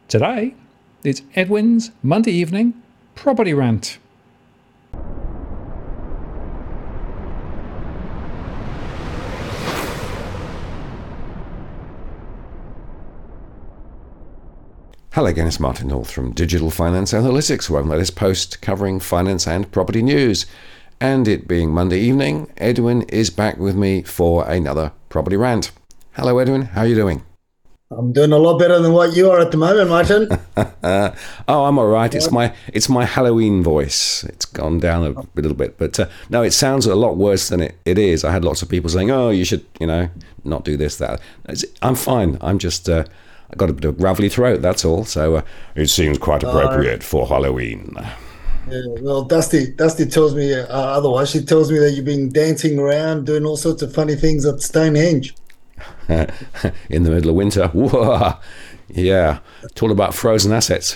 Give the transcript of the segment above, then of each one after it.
Today, it's Edwin's Monday evening property rant. Hello again, it's Martin North from Digital Finance Analytics, where I'm the latest post covering finance and property news. And it being Monday evening, Edwin is back with me for another property rant. Hello Edwin, how are you doing? I'm doing a lot better than what you are at the moment, Martin. Oh, I'm all right. It's my Halloween voice. It's gone down a little bit, but no, it sounds a lot worse than it is. I had lots of people saying, "Oh, you should, not do this, that." I'm fine. I'm just I got a bit of gravelly throat. That's all. So it seems quite appropriate for Halloween. Yeah, well, Dusty tells me otherwise. She tells me that you've been dancing around, doing all sorts of funny things at Stonehenge. In the middle of winter. Whoa. Yeah, it's all about frozen assets.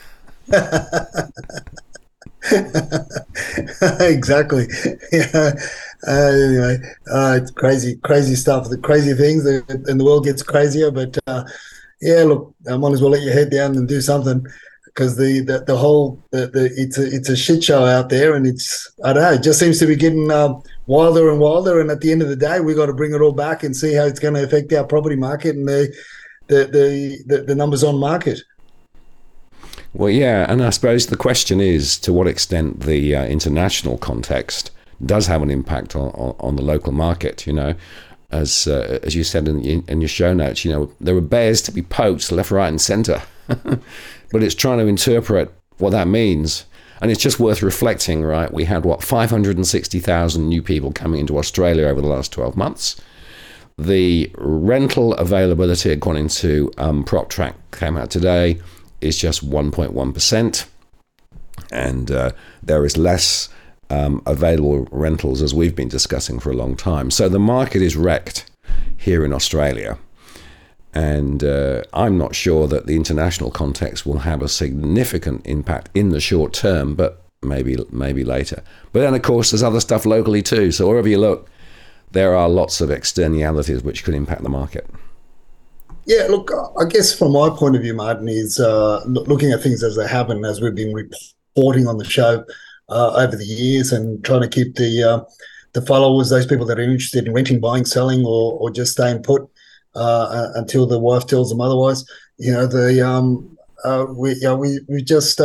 Exactly. Yeah. Anyway, it's crazy stuff. The crazy things, and the world gets crazier. But yeah, look, I might as well let your head down and do something, because it's a shit show out there, and I don't know, it just seems to be getting wilder and wilder. And at the end of the day, we got to bring it all back and see how it's going to affect our property market and the numbers on market. Well, yeah, and I suppose the question is to what extent the international context does have an impact on the local market. As you said in your show notes, there are bears to be poked left, right, and centre, but it's trying to interpret what that means. And it's just worth reflecting, right? We had 560,000 new people coming into Australia over the last 12 months. The rental availability, according to PropTrack, came out today, is just 1.1%, and there is less available rentals, as we've been discussing for a long time. So the market is wrecked here in Australia, and I'm not sure that the international context will have a significant impact in the short term, but maybe later. But then, of course, there's other stuff locally too. So wherever you look, there are lots of externalities which could impact the market. Yeah, look, I guess from my point of view, Martin, is looking at things as they happen, as we've been reporting on the show over the years, and trying to keep the followers, those people that are interested in renting, buying, selling, or just staying put until the wife tells them otherwise. We just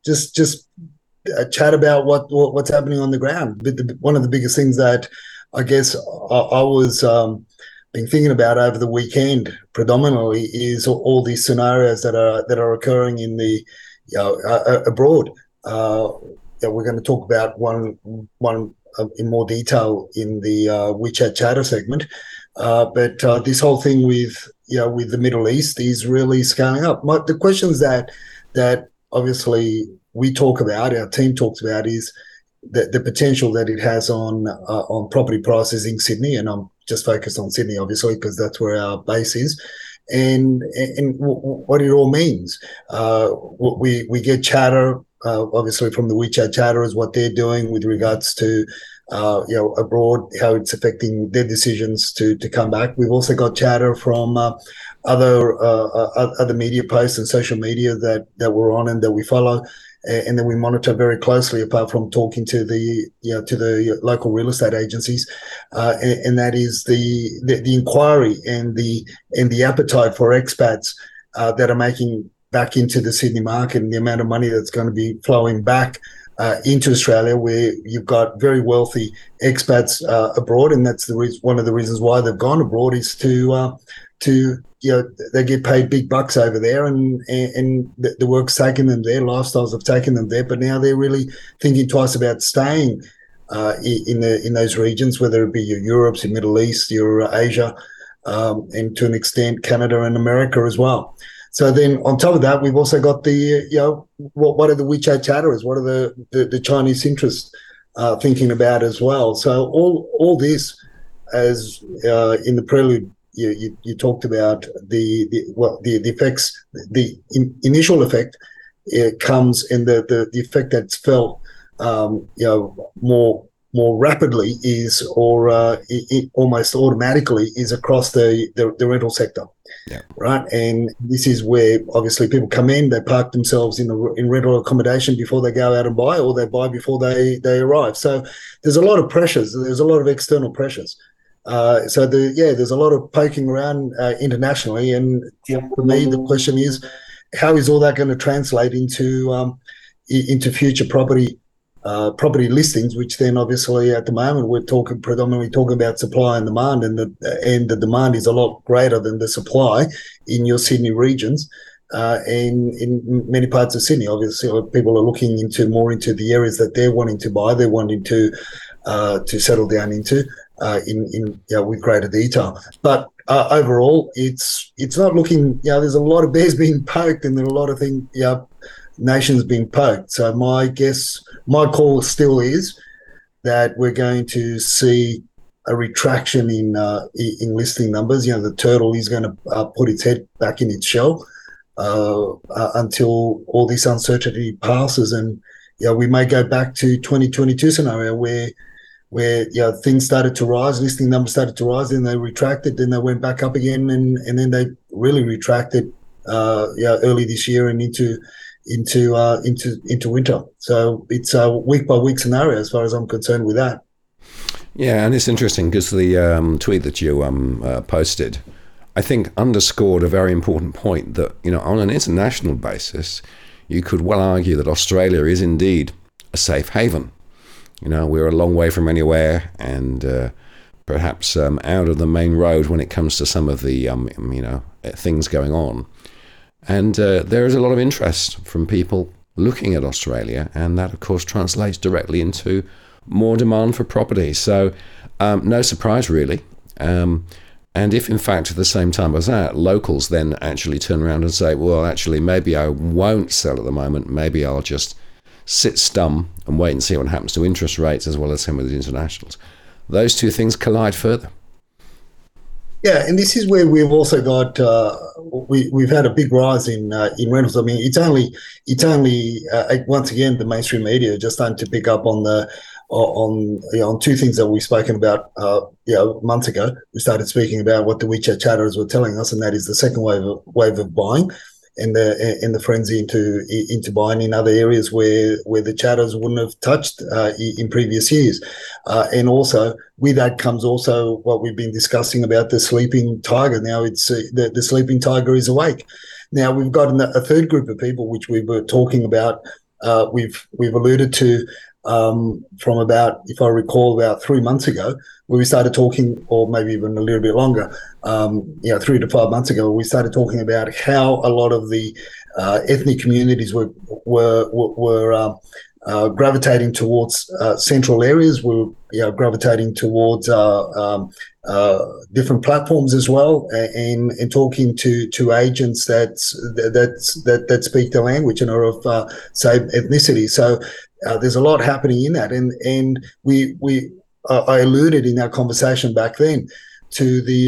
chat about what's happening on the ground. But one of the biggest things that I guess I was been thinking about over the weekend predominantly is all these scenarios that are occurring in the abroad. We're going to talk about one in more detail in the WeChat Chatter segment. But this whole thing with the Middle East is really scaling up. The questions that obviously we talk about, our team talks about, is the potential that it has on property prices in Sydney, and I'm just focused on Sydney, obviously, because that's where our base is, and what it all means. We get chatter, obviously, from the WeChat Chatter, is what they're doing with regards to abroad, how it's affecting their decisions to come back. We've also got chatter from other media posts and social media that we're on and that we follow, and then we monitor very closely, apart from talking to the local real estate agencies, and that is the inquiry and the appetite for expats that are making back into the Sydney market, and the amount of money that's going to be flowing back into Australia, where you've got very wealthy expats abroad, and that's one of the reasons why they've gone abroad, is to they get paid big bucks over there, and the work's taken them there, lifestyles have taken them there, but now they're really thinking twice about staying in those regions, whether it be your Europe, your Middle East, your Asia, and to an extent Canada and America as well. So then on top of that, we've also got what are the WeChat chatterers? What are the Chinese interests thinking about as well? So all this, as in the prelude, you talked about the effects, the initial effect comes in the effect that's felt more more rapidly is, or it almost automatically is across the rental sector. Yeah. Right. And this is where obviously people come in, they park themselves in rental accommodation before they go out and buy, or they buy before they arrive. So there's a lot of pressures. There's a lot of external pressures. There's a lot of poking around internationally. And for me, the question is, how is all that going to translate into future property listings, which then obviously at the moment we're predominantly talking about supply and demand, and the demand is a lot greater than the supply in your Sydney regions, and in many parts of Sydney. Obviously, people are looking more into the areas that they're wanting to buy, they're wanting to settle down into with greater detail. But overall, it's not looking. There's a lot of bears being poked, and there are a lot of things. Nations being poked. So my call still is that we're going to see a retraction in listing numbers. The turtle is going to put its head back in its shell until all this uncertainty passes, and we may go back to 2022 scenario where things started to rise, listing numbers started to rise, then they retracted, then they went back up again, and then they really retracted early this year and into winter. So it's a week by week scenario as far as I'm concerned with that. Yeah, and it's interesting because the tweet that you posted, I think, underscored a very important point that, on an international basis, you could well argue that Australia is indeed a safe haven. We're a long way from anywhere, and perhaps out of the main road when it comes to some of the things going on. And there is a lot of interest from people looking at Australia, and that, of course, translates directly into more demand for property. So no surprise, really. And if, in fact, at the same time as that, locals then actually turn around and say, well, actually, maybe I won't sell at the moment. Maybe I'll just sit stum and wait and see what happens to interest rates as well as some of the internationals. Those two things collide further. Yeah, and this is where we've also got we've had a big rise in rentals. I mean, it's only once again the mainstream media just starting to pick up on two things that we've spoken about months ago. We started speaking about what the WeChat chatters were telling us, and that is the second wave of buying, and the frenzy into buying in other areas where the chatters wouldn't have touched in previous years. And also with that comes also what we've been discussing about the sleeping tiger. Now it's the sleeping tiger is awake. Now we've got a third group of people which we were talking about. We've alluded to from about, if I recall, about 3 months ago, where we started talking, or maybe even a little bit longer, 3 to 5 months ago, we started talking about how a lot of the ethnic communities were gravitating towards central areas. Were gravitating towards different platforms as well, and talking to agents that speak the language and are of same ethnicity. So there's a lot happening in that, and I alluded in our conversation back then to the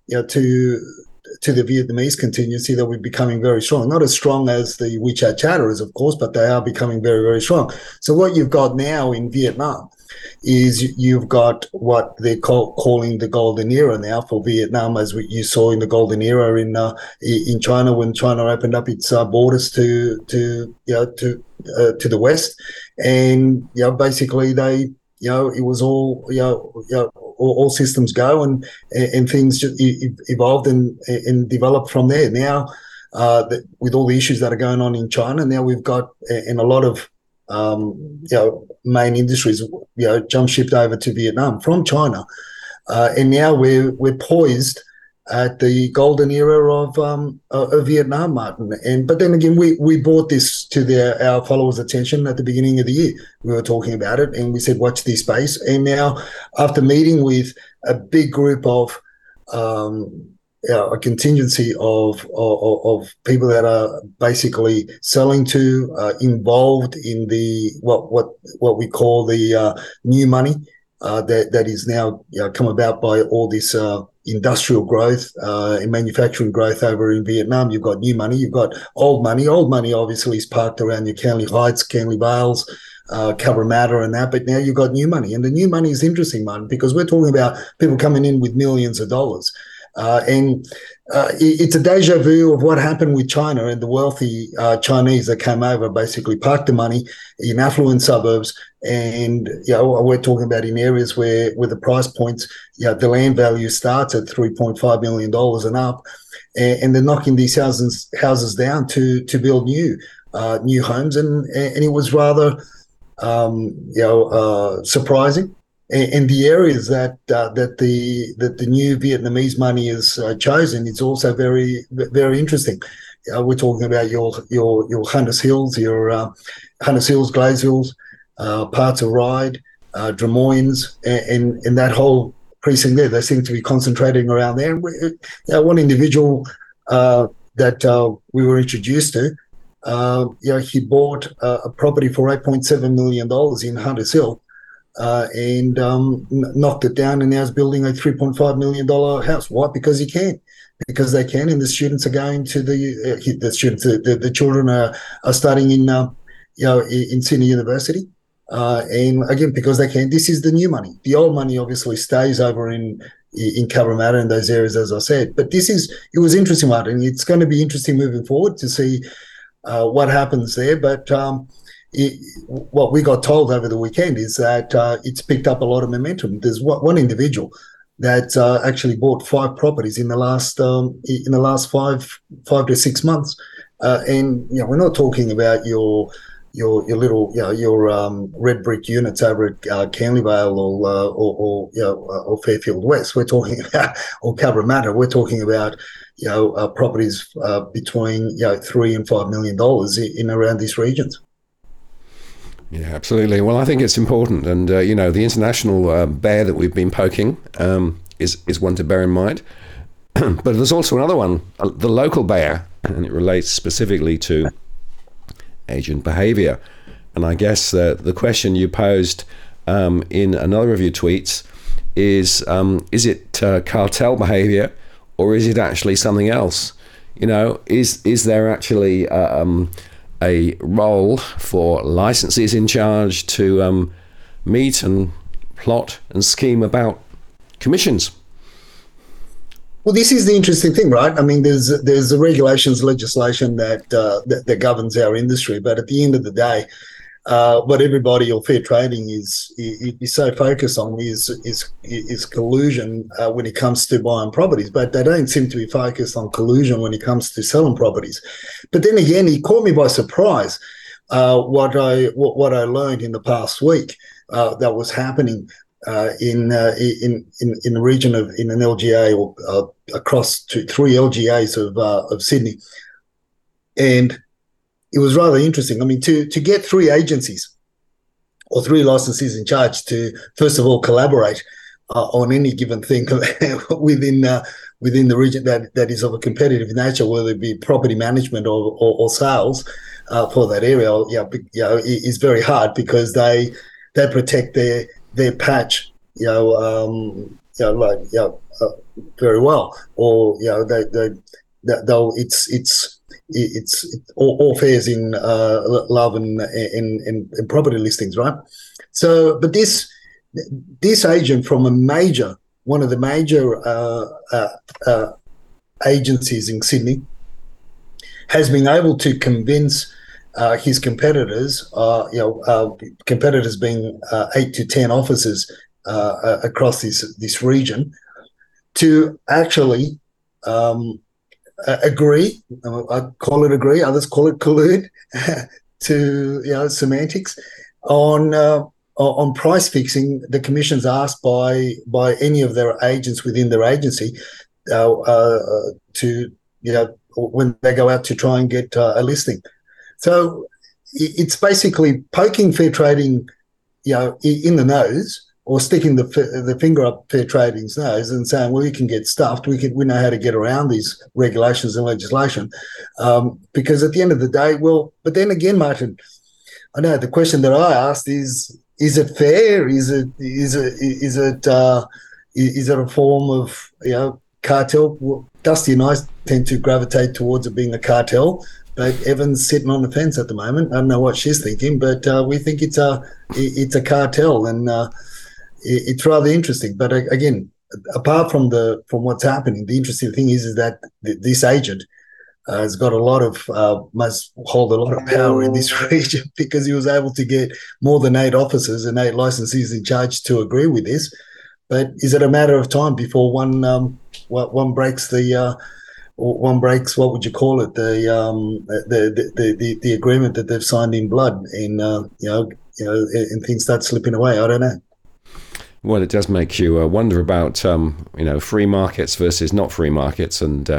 to the Vietnamese contingency that we're becoming very strong. Not as strong as the WeChat chatterers, of course, but they are becoming very, very strong. So what you've got now in Vietnam is you've got what they're calling the golden era now for Vietnam, as you saw in the golden era in China when China opened up its borders to the West, and basically they it was all systems go, and things just evolved and developed from there. Now, with all the issues that are going on in China, now we've got in a lot of main industries jump shipped over to Vietnam from China, and now we're poised at the golden era of Vietnam, Martin. But then again, we brought this to our followers' attention at the beginning of the year. We were talking about it, and we said, watch this space. And now, after meeting with a big group of a contingency of people that are basically selling to, involved in the what we call the new money that is now come about by all this industrial growth and manufacturing growth over in Vietnam. You've got new money, you've got old money. Old money obviously is parked around your Canley Heights, Canley Vales, Cabramatta and that, but now you've got new money. And the new money is interesting, Martin, because we're talking about people coming in with millions of dollars. It's a deja vu of what happened with China and the wealthy Chinese that came over, basically parked the money in affluent suburbs. And, we're talking about in areas where the price points, the land value starts at $3.5 million and up. And they're knocking these houses down to build new homes. And it was rather, surprising. And the areas that the new Vietnamese money is chosen is also very, very interesting. We're talking about your Hunters Hills, Hunters Hills, Glaze Hills, parts of Ryde, Drummoynes, and that whole precinct there. They seem to be concentrating around there. And one individual that we were introduced to, he bought a property for $8.7 million in Hunters Hill. And knocked it down, and now is building a $3.5 million house. Why? Because he can. Because they can, and the students are going to the children are studying in Sydney University, and again because they can. This is the new money. The old money obviously stays over in Cabramatta and those areas, as I said. But it was interesting, Martin. It's going to be interesting moving forward to see what happens there. But what we got told over the weekend is that it's picked up a lot of momentum. There's one individual that actually bought 5 properties in the last 5 to 6 months, and we're not talking about your little your red brick units over at Canleyvale or Fairfield West. We're talking about or Cabramatta. We're talking about properties between $3 and $5 million in around these regions. Yeah, absolutely. Well, I think it's important, and the international bear that we've been poking is one to bear in mind. But there's also another one, the local bear, and it relates specifically to agent behaviour. And I guess the question you posed in another of your tweets is it cartel behaviour, or is it actually something else? Is there actually a role for licensees in charge to meet and plot and scheme about commissions? Well, this is the interesting thing, right? I mean, there's the regulations, legislation that governs our industry, but at the end of the day, what everybody or fair trading is so focused on is collusion when it comes to buying properties, but they don't seem to be focused on collusion when it comes to selling properties. But then again, it caught me by surprise what I learned in the past week that was happening in the region in an LGA or across to 3 LGAs of Sydney, and it was rather interesting. I mean, to get 3 agencies or 3 licensees in charge to, first of all, collaborate on any given thing within the region that is of a competitive nature, whether it be property management or sales for that area, is very hard because they protect their patch, very well, or they'll it's all fares in love and property listings, right? So, but this agent from one of the major agencies in Sydney has been able to convince his competitors, competitors being 8 to 10 offices across this region, to actually agree. I call it agree. Others call it collude. To semantics on price fixing the commissions asked by any of their agents within their agency to when they go out to try and get a listing. So it's basically poking fair trading, in the nose, or sticking the finger up fair trading's nose and saying, well, you can get stuffed. We know how to get around these regulations and legislation, because at the end of the day, well, but then again, Martin, I know the question that I asked is it fair? Is it a form of cartel? Well, Dusty and I tend to gravitate towards it being a cartel. but Evan's sitting on the fence at the moment. I don't know what she's thinking, but we think it's a cartel, and it's rather interesting. But again, apart from what's happening, the interesting thing is that this agent has got must hold a lot of power in this region, because he was able to get more than 8 officers and 8 licensees in charge to agree with this. But is it a matter of time before one breaks one breaks, what would you call it, the agreement that they've signed in blood, and and things start slipping away? I don't know. Well, it does make you wonder about free markets versus not free markets, and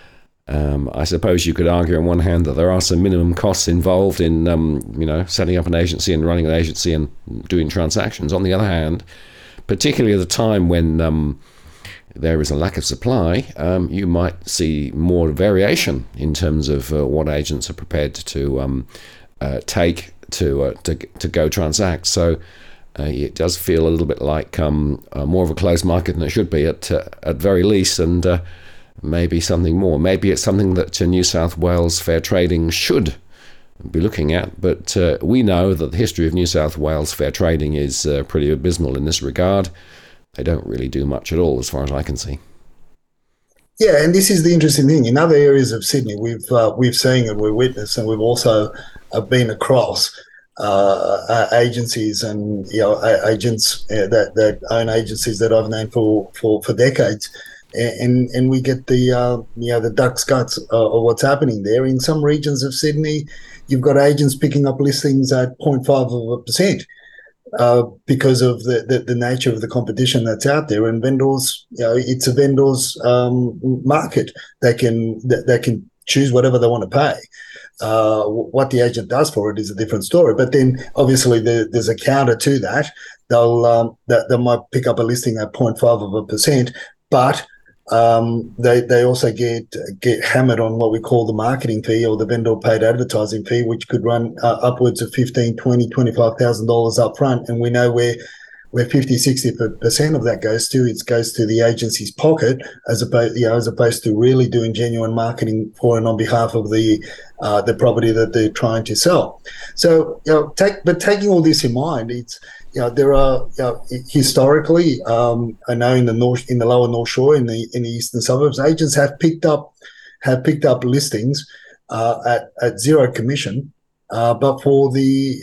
I suppose you could argue on one hand that there are some minimum costs involved in setting up an agency and running an agency and doing transactions. On the other hand, particularly at a time when there is a lack of supply, you might see more variation in terms of what agents are prepared to take to go transact. So it does feel a little bit like more of a closed market than it should be at very least, and maybe something more. Maybe it's something that New South Wales fair trading should be looking at, but we know that the history of New South Wales fair trading is pretty abysmal in this regard. They don't really do much at all, as far as I can see. Yeah, and this is the interesting thing. In other areas of Sydney, we've seen and we've witnessed, and we've also been across agencies and agents that own agencies that I've known for decades, and we get the duck's guts of what's happening there. In some regions of Sydney, you've got agents picking up listings at 0.5%. Because of the nature of the competition that's out there, and vendors, it's a vendor's market. They can choose whatever they want to pay. What the agent does for it is a different story. But then, obviously, there's a counter to that. They might pick up a listing at 0.5%, but they also get hammered on what we call the marketing fee, or the vendor paid advertising fee, which could run upwards of $15,000, $20,000, $25,000 up front. And we know where 50-60% of that goes to. It goes to the agency's pocket, as opposed to really doing genuine marketing for and on behalf of the property that they're trying to sell. So taking all this in mind, it's there are historically, I know in the lower North Shore, in the eastern suburbs, agents have picked up listings at zero commission, but for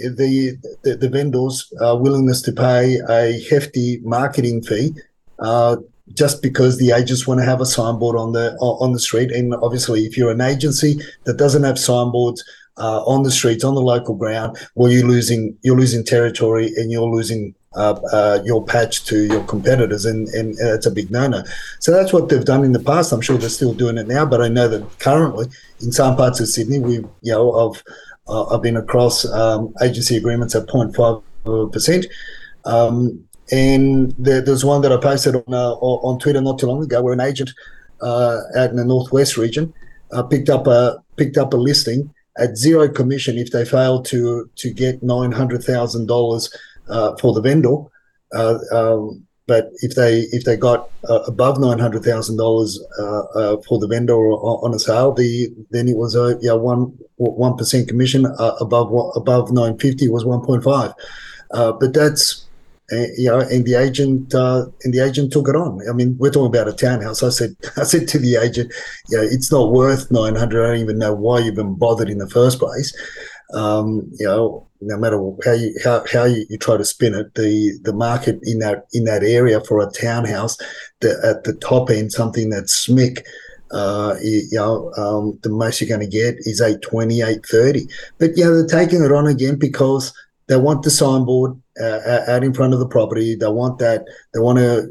the vendors' willingness to pay a hefty marketing fee, just because the agents want to have a signboard on the street. And obviously, if you're an agency that doesn't have signboards on the streets, on the local ground, well, you're losing territory, and you're losing your patch to your competitors, and it's a big no-no. So that's what they've done in the past. I'm sure they're still doing it now, but I know that currently in some parts of Sydney, I've been across agency agreements at 0.5%. And there's one that I posted on Twitter not too long ago, where an agent out in the northwest region picked up a listing at zero commission if they failed to get $900,000 for the vendor. But if they got above $900,000 for the vendor on a sale, then it was a 1% commission. Above 950 was 1.5. But that's and the agent took it on. I mean, we're talking about a townhouse. I said to the agent, it's not worth 900. I don't even know why you've been bothered in the first place. No matter how you try to spin it, the market in that area for a townhouse, at the top end, something that's SMIC, the most you're going to get is 820, 830. But they're taking it on again because they want the signboard out in front of the property. They want that. They want to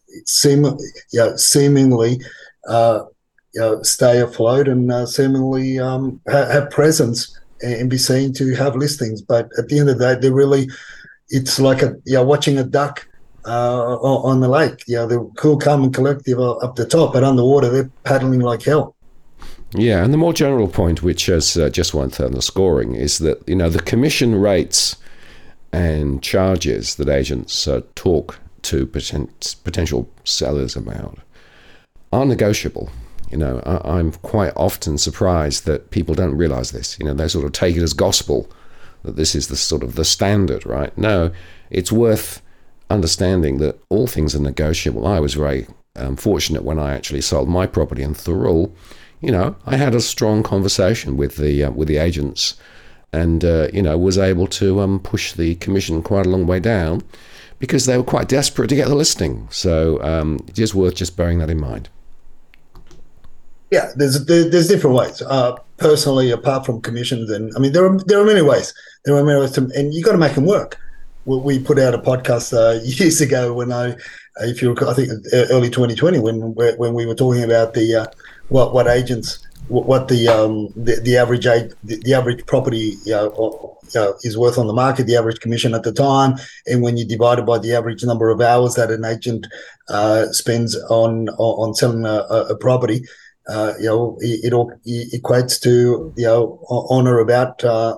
seemingly stay afloat and seemingly have presence and be seen to have listings. But at the end of the day, it's like watching a duck on the lake. They're cool, calm, and collective up the top, but underwater they're paddling like hell. Yeah, and the more general point, which is just one thing, the scoring, is that the commission rates and charges that agents talk to potential sellers about are negotiable. I'm quite often surprised that people don't realize this. They sort of take it as gospel that this is the sort of the standard, right? No, it's worth understanding that all things are negotiable. I was very fortunate when I actually sold my property in Thurul. I had a strong conversation with the agents, and was able to push the commission quite a long way down because they were quite desperate to get the listing. So it is worth just bearing that in mind. Yeah, there's different ways. Personally, apart from commissions, and I mean there are many ways. There are many ways and you got to make them work. We put out a podcast years ago when I think early 2020 when we were talking about the what agents what the average property is worth on the market, the average commission at the time, and when you divide it by the average number of hours that an agent spends on selling a property. It all equates to on or about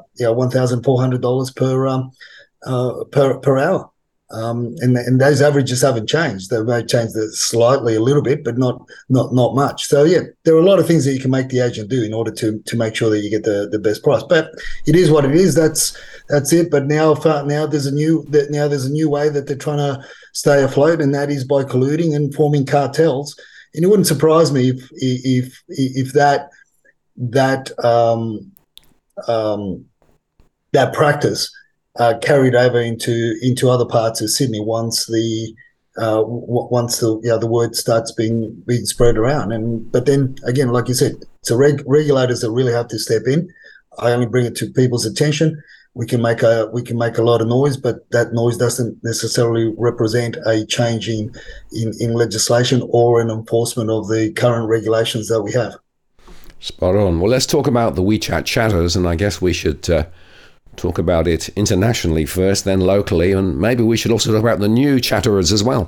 $1,400 per hour, and those averages haven't changed. They may change slightly a little bit, but not much. So yeah, there are a lot of things that you can make the agent do in order to make sure that you get the best price. But it is what it is. That's it. But now there's a new way that they're trying to stay afloat, and that is by colluding and forming cartels. And it wouldn't surprise me if that practice carried over into other parts of Sydney once the word starts being spread around. But then again, like you said, so regulators that really have to step in. I only bring it to people's attention. We can make a lot of noise, but that noise doesn't necessarily represent a change in legislation or an enforcement of the current regulations that we have. Spot on. Well, let's talk about the WeChat chatters, and I guess we should talk about it internationally first, then locally, and maybe we should also talk about the new chatterers as well.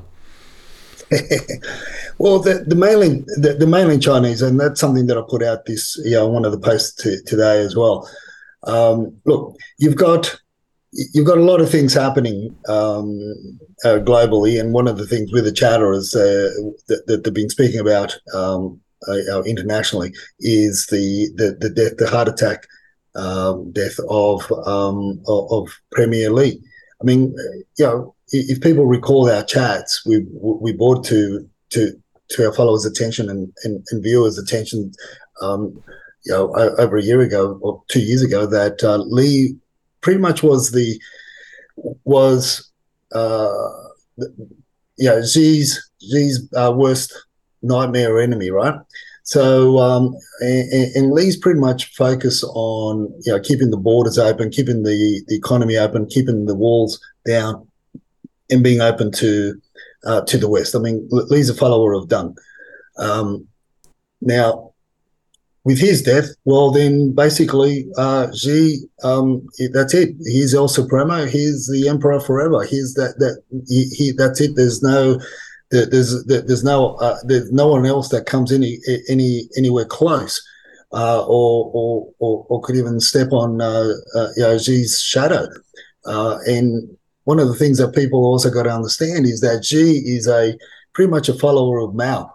Well, the mainland Chinese, and that's something that I put out this one of the posts today as well. Look, you've got a lot of things happening globally, and one of the things with the chatterers that they've been speaking about internationally is the heart attack death of Premier Li. I mean, if people recall our chats, we brought to our followers' attention and viewers' attention. Over a year ago or 2 years ago, that Li pretty much was Xi's worst nightmare or enemy, right? So and Li's pretty much focused on keeping the borders open, keeping the economy open, keeping the walls down, and being open to the West. I mean, Li's a follower of Deng. Now, with his death, well, then basically Xi, that's it. He's El Supremo. He's the emperor forever. He's that's it. There's no one else that comes anywhere close, or could even step on Xi's shadow. And one of the things that people also got to understand is that Xi is pretty much a follower of Mao.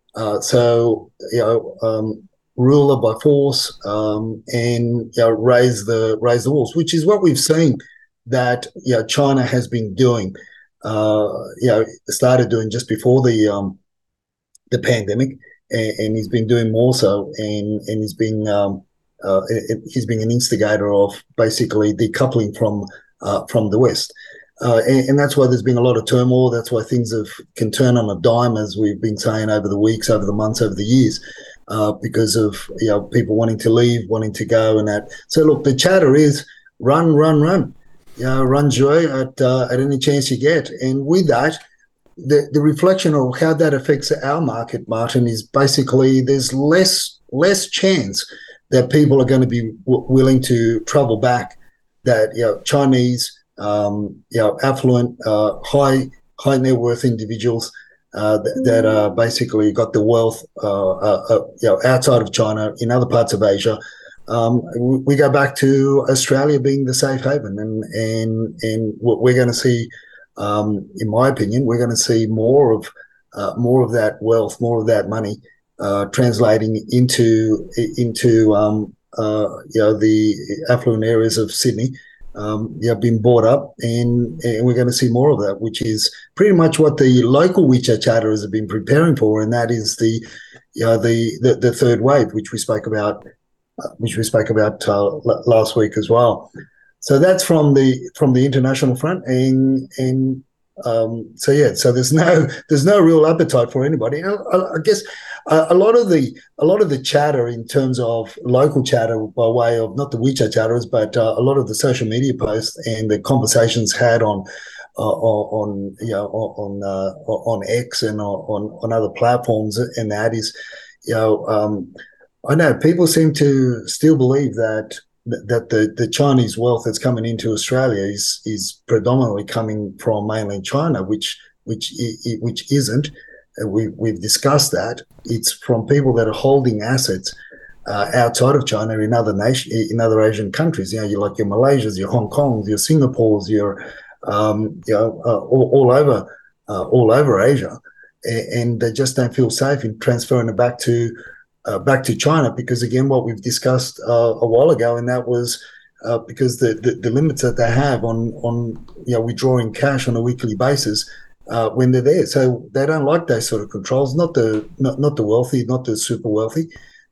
Ruler by force, and raise the walls, which is what we've seen that China has been doing. Started doing just before the pandemic, and he's been doing more so, and he's been an instigator of basically decoupling from the West. And that's why there's been a lot of turmoil. That's why things can turn on a dime, as we've been saying over the weeks, over the months, over the years. Because of people wanting to leave, wanting to go, and that. So look, the chatter is run, run joy at any chance you get. And with that, the reflection of how that affects our market, Martin, is basically there's less chance that people are going to be willing to travel back. That Chinese, affluent, high net worth individuals. That basically got the wealth, outside of China, in other parts of Asia. We go back to Australia being the safe haven, and what we're going to see, in my opinion, we're going to see more of that wealth, more of that money translating into the affluent areas of Sydney. Been bought up, and we're going to see more of that, which is pretty much what the local WeChat chatterers have been preparing for, and that is the third wave, which we spoke about last week as well. So that's from the international front, so there's no real appetite for anybody. I guess a lot of the chatter in terms of local chatter by way of not the WeChat chatterers, but a lot of the social media posts and the conversations had on X and on other platforms, and that is, I know people seem to still believe that the Chinese wealth that's coming into Australia is predominantly coming from mainland China, which isn't. We've discussed that. It's from people that are holding assets outside of China in other Asian countries. You like your Malaysias, your Hong Kongs, your Singapores, your all over Asia, and they just don't feel safe in transferring it back to China, because again, what we've discussed a while ago, and that was because the limits that they have on withdrawing cash on a weekly basis when they're there. So they don't like those sort of controls. Not the wealthy, not the super wealthy.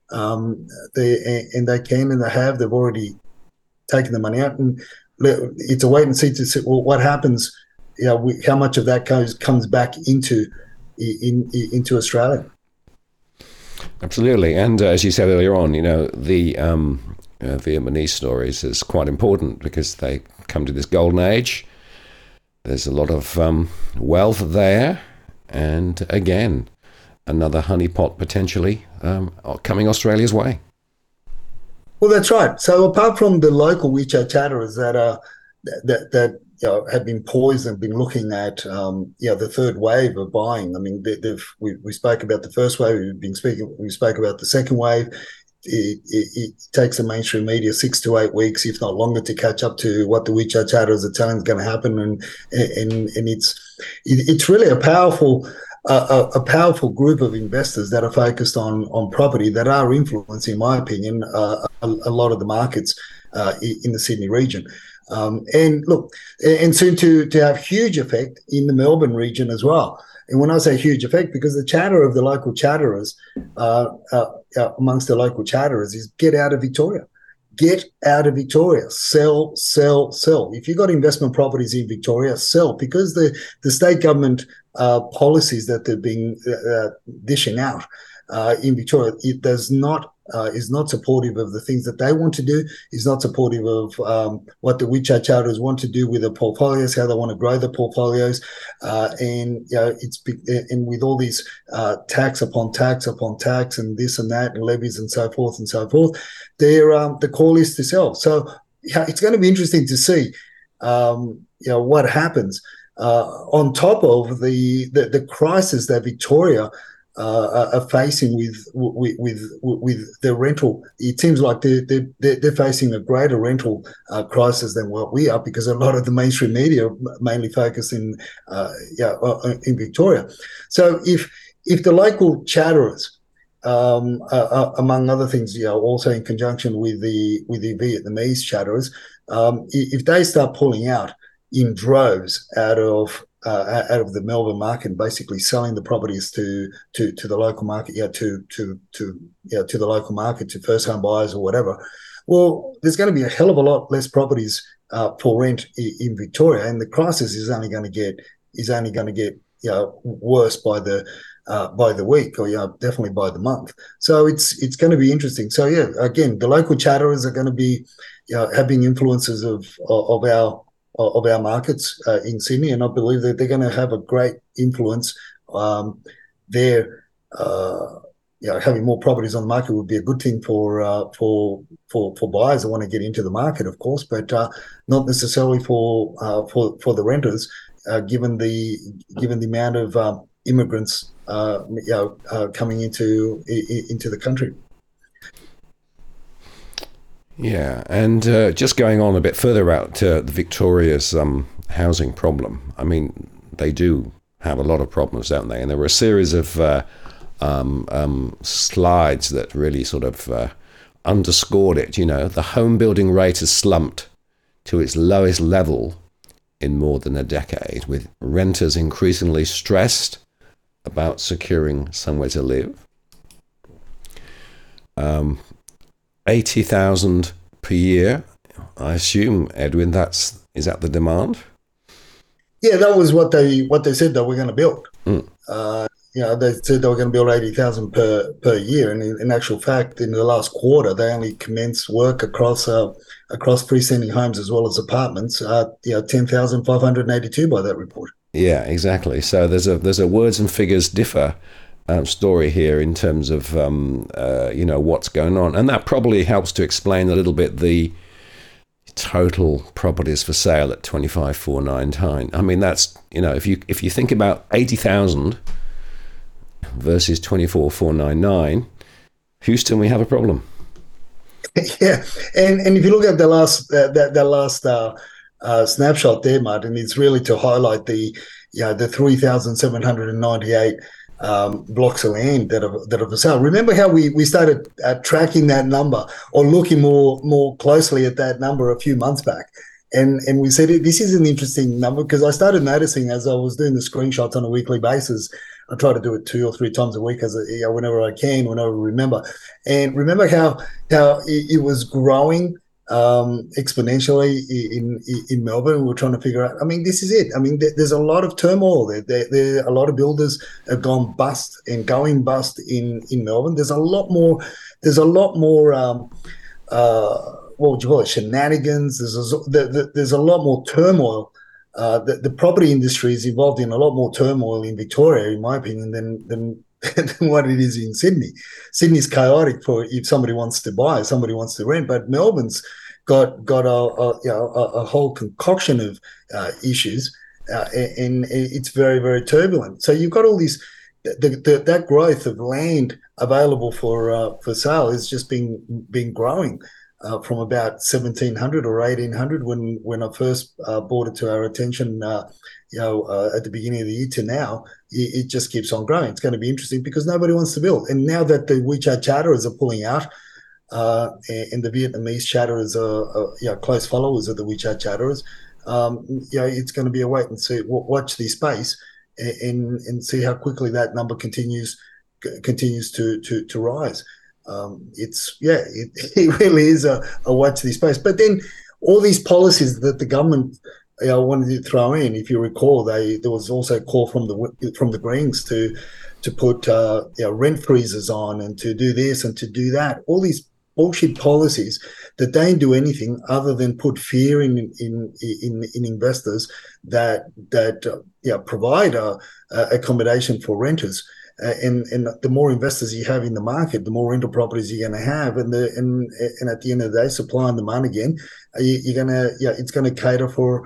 They can and they have. They've already taken the money out, and it's a wait and see to see what happens. How much of that comes back into Australia. Absolutely, and as you said earlier on, the Vietnamese stories is quite important because they come to this golden age. There's a lot of wealth there, and again, another honeypot potentially coming Australia's way. Well, that's right. So apart from the local WeChat chatterers that have been poised and been looking at the third wave of buying. I mean, we spoke about the first wave. We spoke about the second wave. It takes the mainstream media 6 to 8 weeks, if not longer, to catch up to what the WeChat chatterers are telling is going to happen, and it's really a powerful group of investors that are focused on property that are influencing, in my opinion, a lot of the markets in the Sydney region. And soon to have huge effect in the Melbourne region as well. And when I say huge effect, because the chatter of the local chatterers, amongst the local chatterers, is get out of Victoria. Get out of Victoria. Sell, sell, sell. If you've got investment properties in Victoria, sell, because the state government policies that they're being dishing out in Victoria, it is not supportive of the things that they want to do, is not supportive of what the WeChat chatterers want to do with the portfolios, how they want to grow the portfolios, and with all these tax upon tax upon tax and this and that and levies and so forth, the call is to sell. So it's going to be interesting to see what happens on top of the crisis that Victoria are facing with the rental. It seems like they're facing a greater rental crisis than what we are, because a lot of the mainstream media are mainly focused in Victoria. So if the local chatterers, among other things, also in conjunction with the Vietnamese chatterers, if they start pulling out in droves out of the Melbourne market, basically selling the properties to the local market, to the local market, to first home buyers or whatever. Well, there's going to be a hell of a lot less properties for rent in Victoria, and the crisis is only going to get worse by the week, or definitely by the month. So it's going to be interesting. So again, the local chatterers are going to be having influences of our markets in Sydney, and I believe that they're going to have a great influence there. Having more properties on the market would be a good thing for buyers that want to get into the market, of course, but not necessarily for the renters, given the amount of immigrants coming into the country. Yeah, and just going on a bit further about the Victoria's housing problem. I mean, they do have a lot of problems, don't they? And there were a series of slides that really sort of underscored it. The home building rate has slumped to its lowest level in more than a decade, with renters increasingly stressed about securing somewhere to live. 80,000 per year, I assume, Edwin, is that the demand? Yeah, that was what they said they were going to build. They said they were going to build 80,000 per year, and in actual fact, in the last quarter, they only commenced work across freestanding homes as well as apartments. 10,582 by that report. Yeah, exactly. So there's a words and figures differ story here in terms of what's going on, and that probably helps to explain a little bit the total properties for sale at 25,499. I mean, that's if you think about 80,000 versus 24,499, Houston, we have a problem. Yeah, and if you look at the last snapshot there, Martin, it's really to highlight the 3,798 blocks of land that are for sale. Remember how we started tracking that number or looking more closely at that number a few months back, and we said this is an interesting number because I started noticing as I was doing the screenshots on a weekly basis. I try to do it 2 or 3 times a week whenever I can, whenever I remember. And remember how it was growing exponentially in Melbourne. We were trying to figure out, I mean, this is it. I mean, there's a lot of turmoil there. A lot of builders have gone bust and going bust in Melbourne. There's a lot more what would you call it, shenanigans. There's a lot more turmoil. The property industry is involved in a lot more turmoil in Victoria, in my opinion, than what it is in Sydney. Sydney's chaotic for if somebody wants to buy, somebody wants to rent, but Melbourne's got a whole concoction of issues, and it's very, very turbulent. So you've got all these that growth of land available for sale has just been growing. From about 1,700 or 1,800 when I first brought it to our attention, at the beginning of the year to now, it just keeps on growing. It's going to be interesting because nobody wants to build. And now that the WeChat chatterers are pulling out, and the Vietnamese chatterers are close followers of the WeChat chatterers, it's going to be a wait and see, watch this space, and see how quickly that number continues to rise. It really is a watch this space. But then all these policies that the government wanted to throw in, if you recall, there was also a call from the Greens to put rent freezes on and to do this and to do that. All these bullshit policies that don't do anything other than put fear in investors that provide accommodation for renters. And the more investors you have in the market, the more rental properties you're going to have, and at the end of the day, supply and demand again, it's going to cater for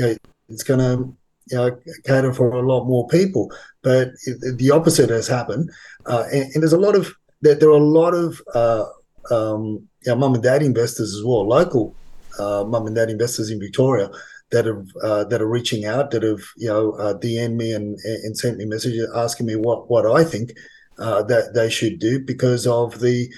cater for a lot more people. But the opposite has happened, and there's a lot of mum and dad investors as well, local mum and dad investors in Victoria that are reaching out, that have DM'd me and sent me messages asking me what I think that they should do because of the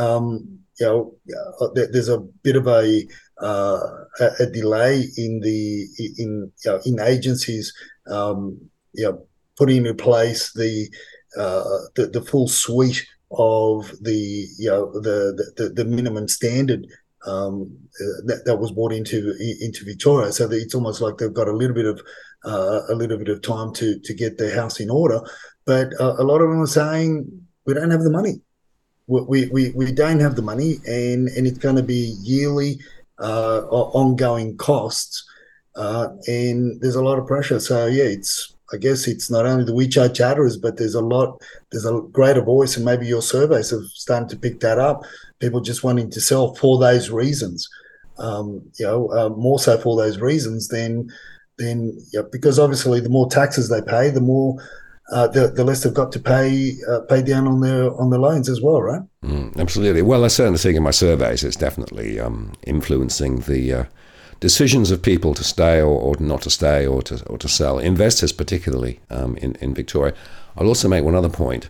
there's a bit of a delay in agencies putting in place the full suite of the minimum standard that was brought into Victoria, so that it's almost like they've got a little bit of time to get their house in order. But a lot of them are saying we don't have the money. We don't have the money, and it's going to be yearly ongoing costs, and there's a lot of pressure. So I guess it's not only the WeChat chatterers, but there's a greater voice, and maybe your surveys have started to pick that up. People just wanting to sell for those reasons, more so for those reasons than because obviously the more taxes they pay, the more the less they've got to pay down on their loans as well, right? Absolutely. Well, I certainly think in my surveys it's definitely influencing the decisions of people to stay or not to stay or to sell. Investors particularly in Victoria. I'll also make one other point.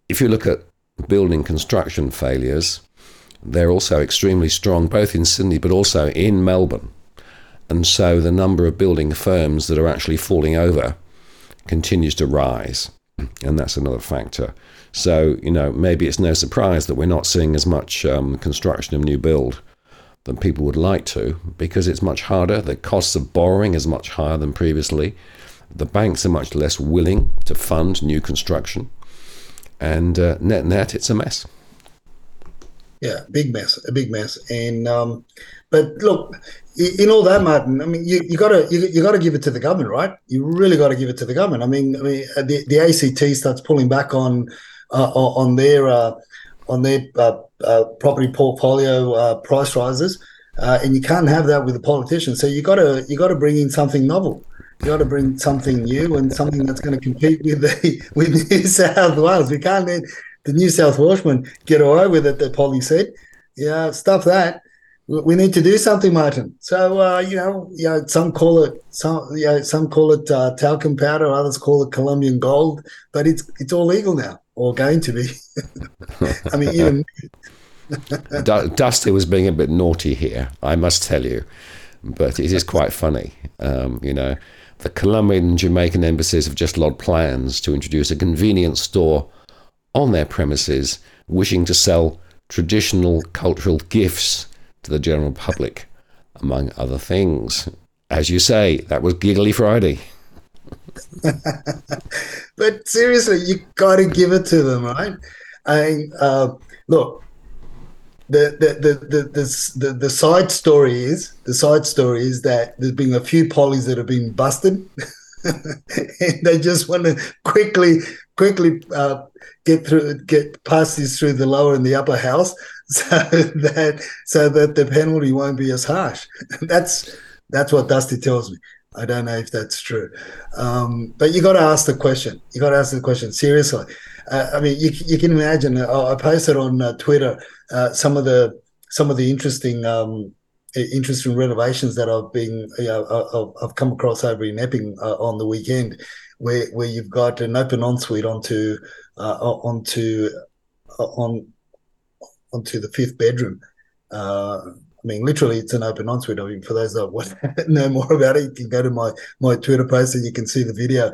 if you look at building construction failures, they're also extremely strong, both in Sydney but also in Melbourne. And so the number of building firms that are actually falling over continues to rise. And that's another factor. So, maybe it's no surprise that we're not seeing as much construction of new build than people would like to, because it's much harder. The costs of borrowing is much higher than previously. The banks are much less willing to fund new construction. And net, it's a mess. Yeah, a big mess. And but look, in all that, Martin, I mean, you gotta give it to the government, right? You really got to give it to the government. I mean, the ACT starts pulling back on their property portfolio price rises, and you can't have that with the politicians. So you got to bring in something novel. You got to bring something new and something that's going to compete with New South Wales. We can't let the New South Welshmen get away with it. That Polly said, yeah, stuff that. We need to do something, Martin. So some call it talcum powder, others call it Colombian gold, but it's all legal now, or going to be. I mean, even Dusty was being a bit naughty here, I must tell you, but it is quite funny. The Colombian and Jamaican embassies have just lodged plans to introduce a convenience store on their premises, wishing to sell traditional cultural gifts to the general public, among other things. As you say, that was Giggly Friday. But seriously, you got to give it to them, right? Look, the side story is that there's been a few pollies that have been busted, and they just want to quickly get past this through the lower and the upper house, so that the penalty won't be as harsh. That's what Dusty tells me. I don't know if that's true, but you got to ask the question. You got to ask the question seriously. I mean, you can imagine. I posted on Twitter some of the interesting renovations that I've come across over in Epping on the weekend, where you've got an open ensuite onto the fifth bedroom. I mean, literally, it's an open ensuite. I mean, for those that want to know more about it, you can go to my Twitter post and you can see the video.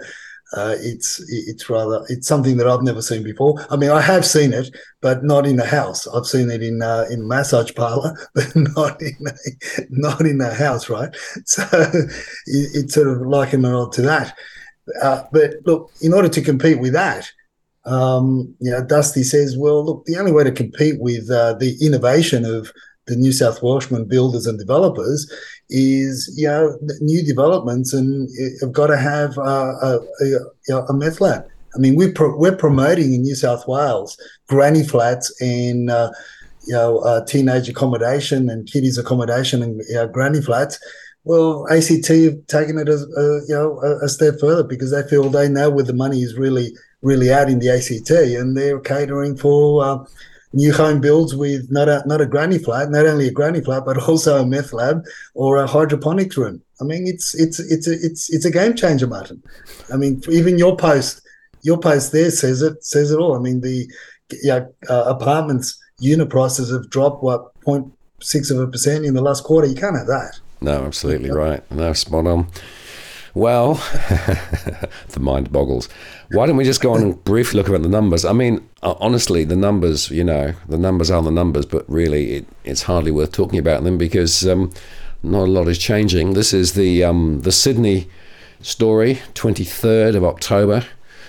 It's something that I've never seen before. I mean, I have seen it, but not in a house. I've seen it in a massage parlor, but not in a house, right? So it's sort of likened to that. But look, in order to compete with that, Dusty says, well, look, the only way to compete with the innovation of the New South Welshmen builders and developers is, new developments, and have got to have a meth lab. I mean, we're promoting in New South Wales granny flats and teenage accommodation and kiddies accommodation and granny flats. Well, ACT have taken it as a step further, because they feel they know where the money is really at in the ACT, and they're catering for new home builds with not a granny flat, not only a granny flat, but also a meth lab or a hydroponics room. I mean, it's a game changer, Martin. I mean, even your post there says it all. I mean, the apartments unit prices have dropped 0.6% in the last quarter. You can't have that. No, absolutely right. No, spot on. Well, the mind boggles. Why don't we just go on and briefly look at the numbers? I mean, honestly, the numbers, the numbers are the numbers, but really it's hardly worth talking about them, because not a lot is changing. This is the Sydney story, 23rd of October,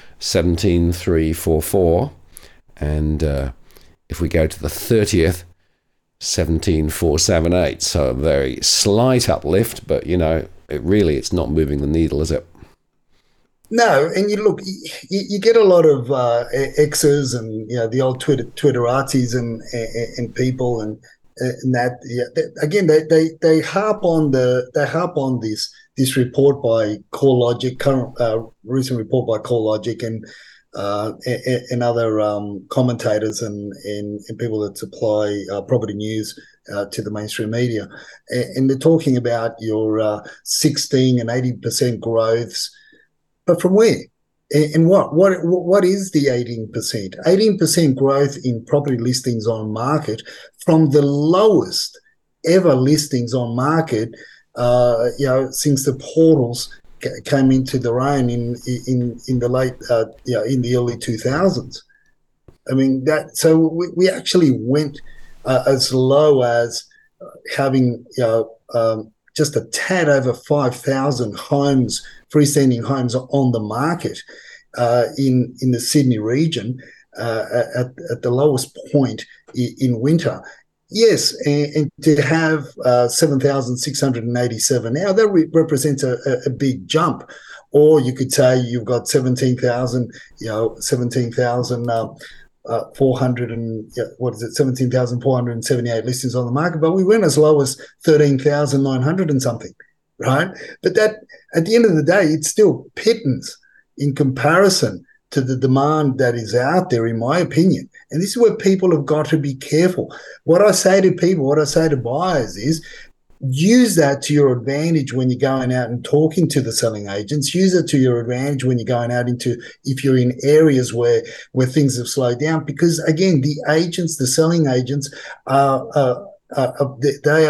17,344. And if we go to the 30th, 17,478. So a very slight uplift, but, it's not moving the needle, is it? No, and you get a lot of Xers and the old Twitterati and people and that. Yeah, again, they harp on this report by CoreLogic, recent report by CoreLogic and other commentators and people that supply property news to the mainstream media, and they're talking about your 16 and 80% growths. But from where? And what is the 18%? 18% growth in property listings on market from the lowest ever listings on market, since the portals came into their own in the late, in the early 2000s. I mean so we actually went as low as having just a tad over 5,000 homes, freestanding homes on the market in the Sydney region at the lowest point in winter. Yes, and to have 7,687 now, that represents a big jump. Or you could say you've got 17,000, 17,478 listings on the market, but we went as low as 13,900 and something, right? But that, at the end of the day, it's still pittance in comparison to the demand that is out there, in my opinion. And this is where people have got to be careful. What I say to people, what I say to buyers is, use that to your advantage when you're going out and talking to the selling agents. Use it to your advantage when you're going out into, if you're in areas where things have slowed down. Because again, the agents, the selling agents, they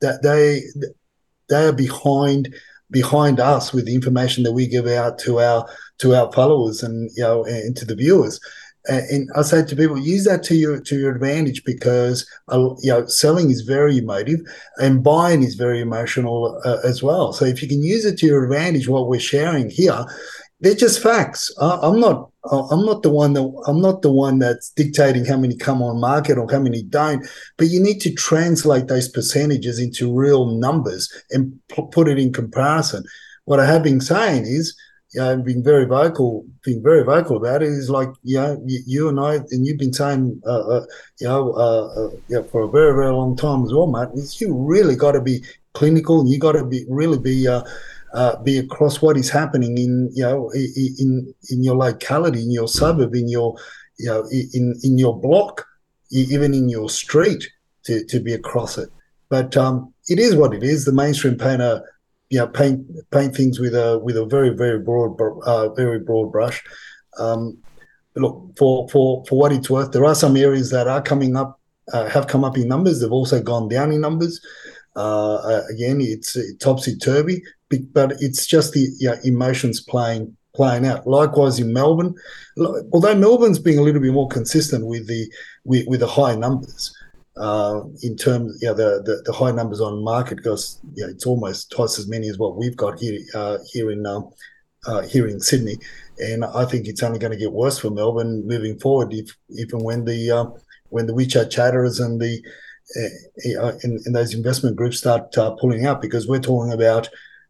are behind us with the information that we give out to our followers and and to the viewers. And I say to people, use that to your advantage, because selling is very emotive and buying is very emotional as well. So if you can use it to your advantage, what we're sharing here, they're just facts. I'm not the one that's dictating how many come on market or how many don't. But you need to translate those percentages into real numbers and put it in comparison. What I have been saying is, being very vocal about it, is like, you and I, and you've been saying, for a very, very long time as well, Matt, is you really got to be clinical, and you got to be across what is happening in your locality, in your suburb, in your, in your block, even in your street, to be across it. But it is what it is. The mainstream painter, paint things with a very, very broad brush. Look, for what it's worth, there are some areas that are coming up, have come up in numbers. They've also gone down in numbers. Again, it's topsy-turvy, but it's just the emotions playing out. Likewise in Melbourne, although Melbourne's being a little bit more consistent with the high numbers. In terms, the high numbers on market, because it's almost twice as many as what we've got here in Sydney, and I think it's only going to get worse for Melbourne moving forward, even when the WeChat chatterers and the and those investment groups start pulling out, because we're talking about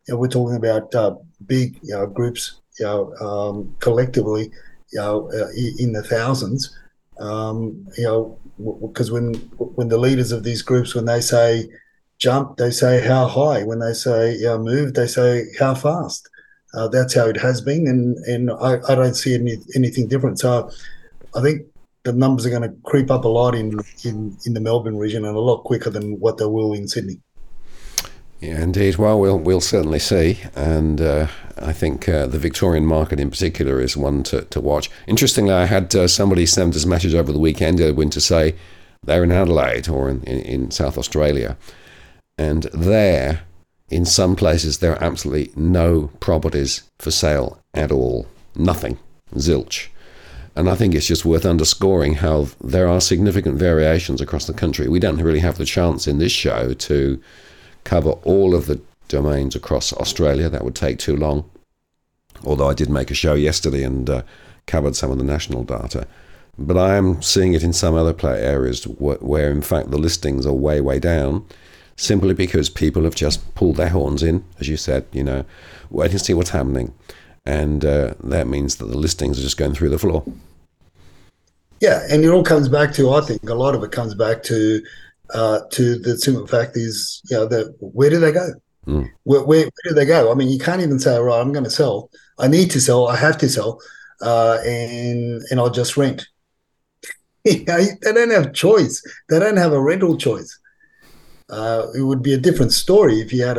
big groups collectively in the thousands. Because when the leaders of these groups, when they say jump, they say how high. When they say move, they say how fast. That's how it has been, and I don't see anything different. So I think the numbers are going to creep up a lot in the Melbourne region, and a lot quicker than what they will in Sydney. Yeah, indeed. Well, we'll certainly see, and I think the Victorian market in particular is one to watch. Interestingly, I had somebody send us a message over the weekend, Edwin, to say they're in Adelaide or in South Australia, and there, in some places, there are absolutely no properties for sale at all. Nothing. Zilch. And I think it's just worth underscoring how there are significant variations across the country. We don't really have the chance in this show to cover all of the domains across Australia. That would take too long. Although I did make a show yesterday and covered some of the national data. But I am seeing it in some other areas where in fact the listings are way, way down, simply because people have just pulled their horns in, as you said, wait and see what's happening. And that means that the listings are just going through the floor. Yeah, and it all comes back to, I think, a lot of it comes back to the simple fact is, where do they go? Mm. Where do they go? I mean, you can't even say, right, I'm going to sell. I need to sell. I have to sell, and I'll just rent. They don't have choice. They don't have a rental choice. it would be a different story if you had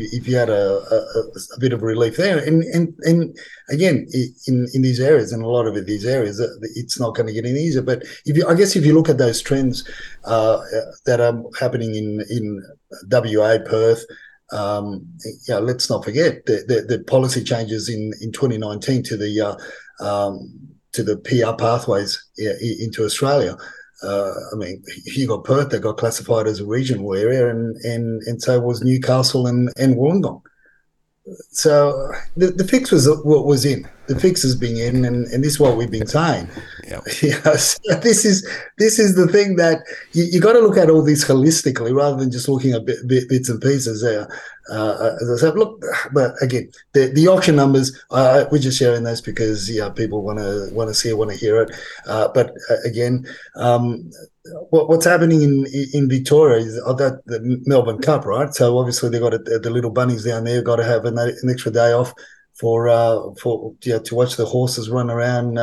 a bit of relief there. And again, in these areas, and a lot of these areas, it's not going to get any easier. But if you look at those trends that are happening in WA, Perth. Let's not forget the policy changes in 2019 to the PR pathways into Australia. You got Perth that got classified as a regional area, and so was Newcastle and Wollongong. So the fix was what was in. The fix is being in, and this is what we've been saying. Yep. So this is the thing that you got to look at all this holistically rather than just looking at bits and pieces there. As I said, look, but again, the auction numbers, we're just sharing those because people want to see it, want to hear it. But again, what's happening in Victoria is that the Melbourne Cup, right? So obviously they got the little bunnies down there. Got to have an extra day off for to watch the horses run around.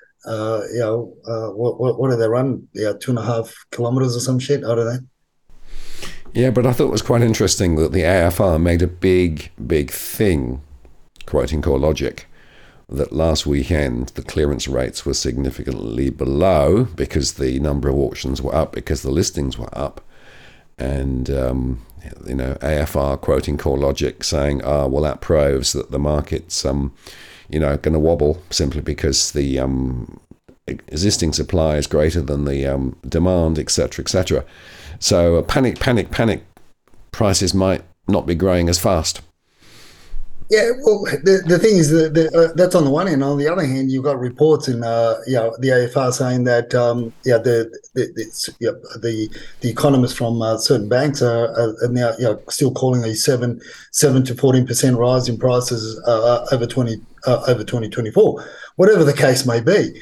What do they run? 2.5 kilometres or some shit. I don't know. Yeah, but I thought it was quite interesting that the AFR made a big thing, quoting CoreLogic, that last weekend the clearance rates were significantly below because the number of auctions were up, because the listings were up. And, AFR quoting CoreLogic saying, well, that proves that the market's, going to wobble simply because the existing supply is greater than the demand, etc., etc. So panic, prices might not be growing as fast. Yeah, well, the thing is that that's on the one hand. On the other hand, you've got reports in the AFR saying that the economists from certain banks are now still calling a 7 to 14% rise in prices over 2024. Whatever the case may be.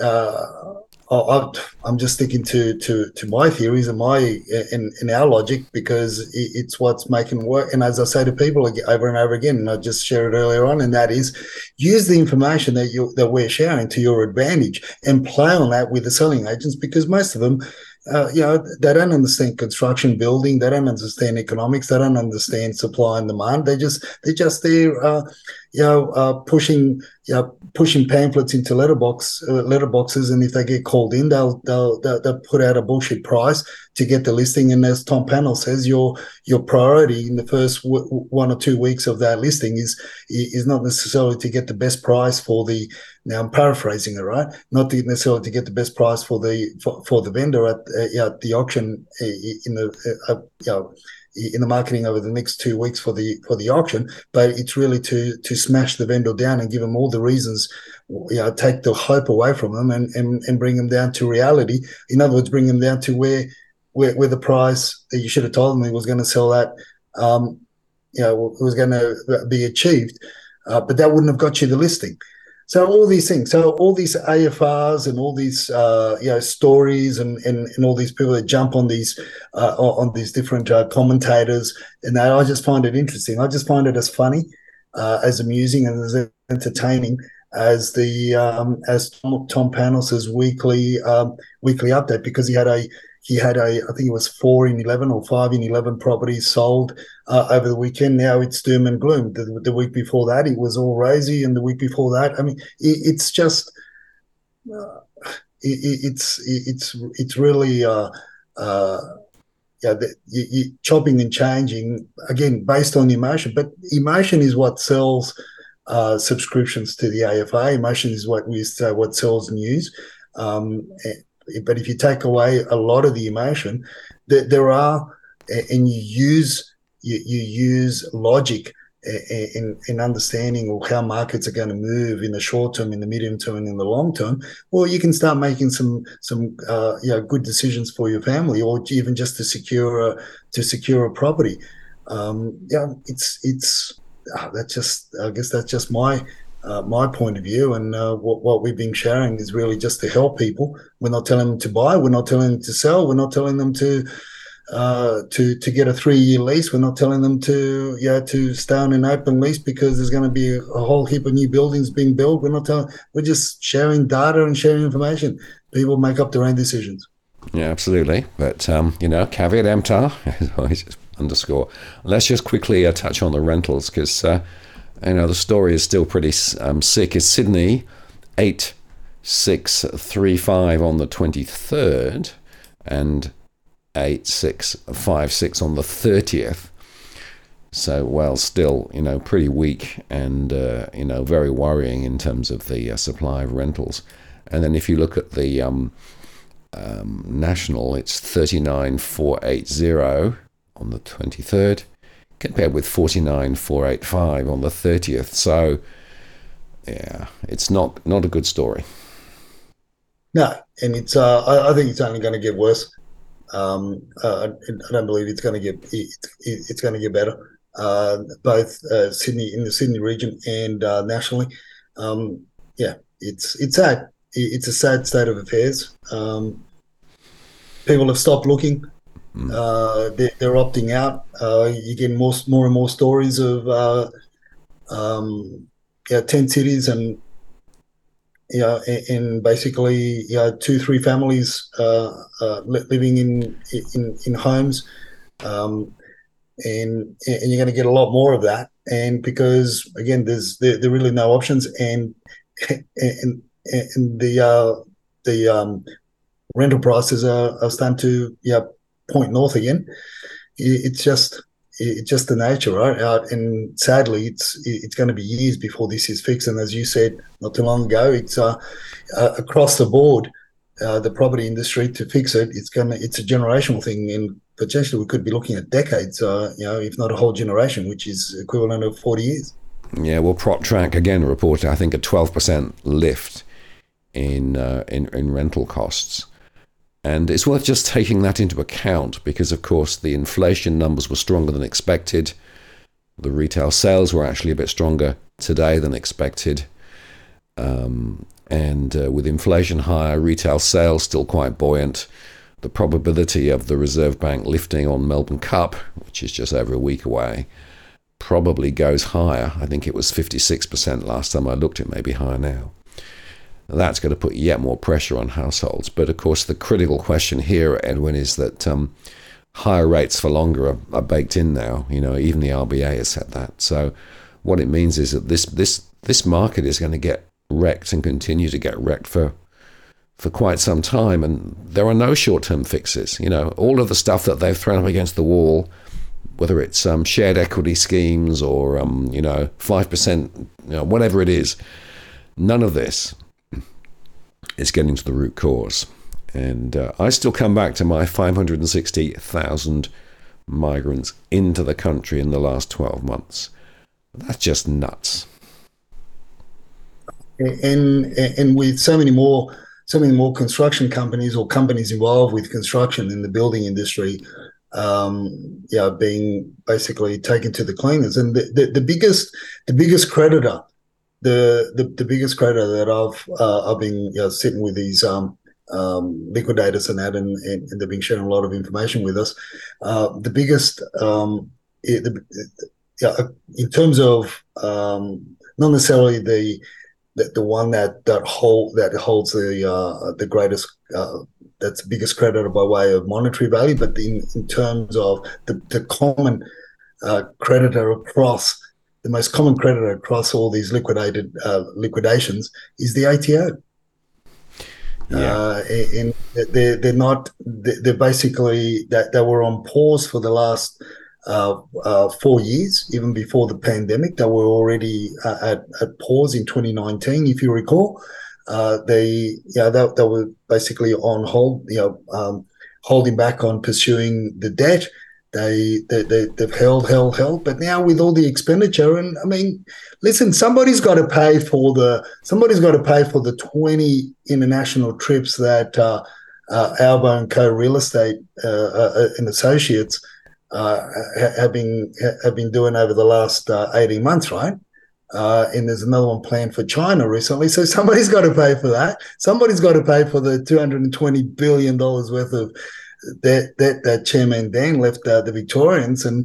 I'm just sticking to my theories and in our logic because it's what's making work. And as I say to people over and over again, and I just shared it earlier on, and that is use the information that we're sharing to your advantage and play on that with the selling agents because most of them, they don't understand construction, building. They don't understand economics. They don't understand supply and demand. They're just there, pushing pamphlets into letterboxes, and if they get called in, they'll put out a bullshit price to get the listing. And as Tom Panel says, your priority in the first 1 or 2 weeks of that listing is not necessarily to get the best price for the. Now I'm paraphrasing it, right? Not necessarily to get the best price for the vendor at the auction in the marketing over the next 2 weeks for the auction, but it's really to smash the vendor down and give them all the reasons, take the hope away from them and bring them down to reality. In other words, bring them down to where the price that you should have told them he was going to sell at, was going to be achieved, but that wouldn't have got you the listing. So all these things, all these AFRs and all these stories and all these people that jump on these different commentators, and I just find it interesting. I just find it as funny, as amusing, and as entertaining as as Tom Panos' weekly update, because he had a I think it was 4 in 11 or 5 in 11 properties sold over the weekend. Now it's doom and gloom. The week before that, it was all rosy, and the week before that, I mean, it's just it's really chopping and changing again based on emotion. But emotion is what sells subscriptions to the AFA. Emotion is what we used to say what sells news. But if you take away a lot of the emotion, there are, and you use logic in understanding how markets are going to move in the short term, in the medium term, and in the long term, well, you can start making some good decisions for your family, or even just to secure a property. That's just, I guess that's just my point of view, and what we've been sharing is really just to help people. We're not telling them to buy, we're not telling them to sell, we're not telling them to get a 3-year lease, we're not telling them to stay on an open lease because there's going to be a whole heap of new buildings being built. We're just sharing data and sharing information. People make up their own decisions. Yeah, absolutely. But, caveat emptor, always underscore. Let's just quickly touch on the rentals because, the story is still pretty sick. Is Sydney 8635 on the 23rd and 8656 on the 30th. So, well, still, pretty weak and, very worrying in terms of the supply of rentals. And then if you look at the national, it's 39,480 on the 23rd, compared with 49,485 on the 30th. So, yeah, it's not a good story. No, and it's I think it's only going to get worse. I don't believe it's going to get better. Both Sydney, in the Sydney region, and nationally. It's sad. It's a sad state of affairs. People have stopped looking. They're opting out. You get more and more stories of tent cities and basically 2-3 families living in homes, and you're going to get a lot more of that. And because again, there are really no options, and the rental prices are starting to point north again. It's just the nature, right? And sadly, it's going to be years before this is fixed. And as you said not too long ago, it's across the board, the property industry to fix it. It's a generational thing, and potentially we could be looking at decades, if not a whole generation, which is equivalent of 40 years. Yeah, well, PropTrack again reported, I think, a 12% lift in rental costs. And it's worth just taking that into account because, of course, the inflation numbers were stronger than expected. The retail sales were actually a bit stronger today than expected. And with inflation higher, retail sales still quite buoyant. The probability of the Reserve Bank lifting on Melbourne Cup, which is just over a week away, probably goes higher. I think it was 56% last time I looked. It may be higher now. That's going to put yet more pressure on households. But of course, the critical question here, Edwin, is that higher rates for longer are baked in now. Even the RBA has said that. So what it means is that this market is going to get wrecked and continue to get wrecked for quite some time. And there are no short-term fixes. All of the stuff that they've thrown up against the wall, whether it's shared equity schemes or 5%, whatever it is, none of this is getting to the root cause. And I still come back to my 560,000 migrants into the country in the last 12 months. That's just nuts. And with so many more construction companies or companies involved with construction in the building industry, being basically taken to the cleaners. And the biggest creditor, the biggest creditor that I've been sitting with these liquidators and that, and they've been sharing a lot of information with us. The biggest, in terms of not necessarily the one that holds the greatest, that's the biggest creditor by way of monetary value, but in terms of the common creditor across. The most common creditor across all these liquidations is the ATO. Yeah. And they're basically they were on pause for the last 4 years, even before the pandemic. They were already at pause in 2019, if you recall. They were basically on hold, holding back on pursuing the debt. They've held, but now with all the expenditure, and I mean, listen, somebody's got to pay for the 20 international trips that Albo and Co Real Estate and Associates have been doing over the last 18 months, right? And there's another one planned for China recently. So somebody's got to pay for that. Somebody's got to pay for the $220 billion worth of that Chairman Dan left the Victorians, and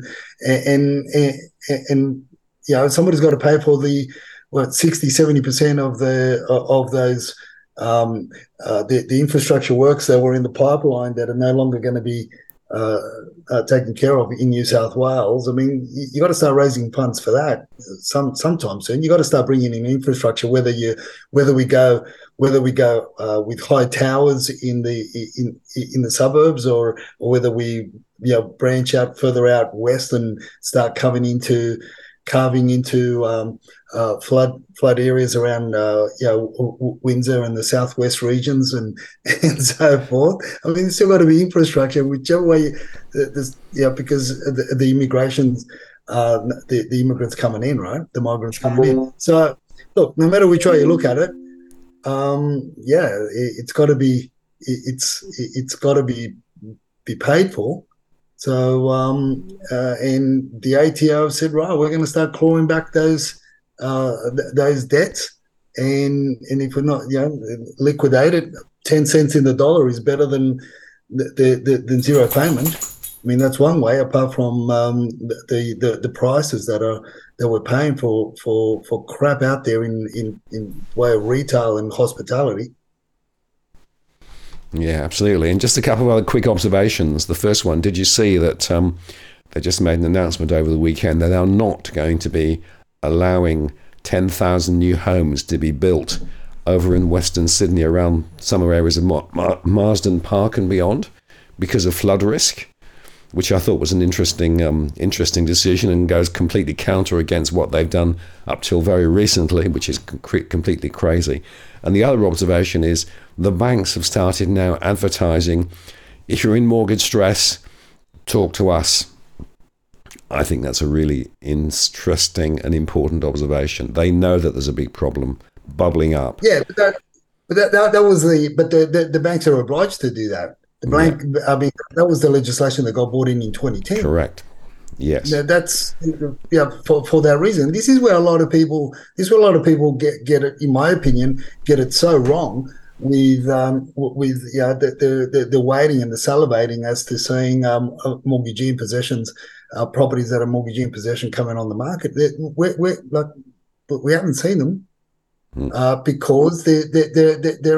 somebody's got to pay for the 60-70% of those the infrastructure works that were in the pipeline that are no longer going to be taken care of in New South Wales. I mean, you got to start raising funds for that sometime soon. You got to start bringing in infrastructure. Whether we go with high towers in the suburbs, or whether we branch out further out west and start carving into flood areas around Windsor and the southwest regions and so forth. I mean, there's still got to be infrastructure, whichever way. Because the immigrations, the immigrants coming in, right? The migrants coming in. So look, no matter which way you look at it, it's got to be paid for. So, and the ATO said, right, we're going to start clawing back those debts, and if we're not, liquidated, 10 cents in the dollar is better than the zero payment. I mean, that's one way, apart from the prices that we're paying for crap out there in way of retail and hospitality. Yeah, absolutely. And just a couple of other quick observations. The first one, did you see that they just made an announcement over the weekend that they're not going to be allowing 10,000 new homes to be built over in Western Sydney around some areas of Marsden Park and beyond because of flood risk, which I thought was an interesting decision and goes completely counter against what they've done up till very recently, which is completely crazy. And the other observation is the banks have started now advertising, if you're in mortgage stress, talk to us. I think that's a really interesting and important observation. They know that there's a big problem bubbling up. Yeah, but the banks are obliged to do that. I mean, that was the legislation that got brought in 2010. Correct. Yes. That's for that reason. This is where a lot of people get it, in my opinion, get it so wrong with the waiting and the salivating as to seeing mortgagee in possessions, properties that are mortgagee in possession coming on the market. We haven't seen them because there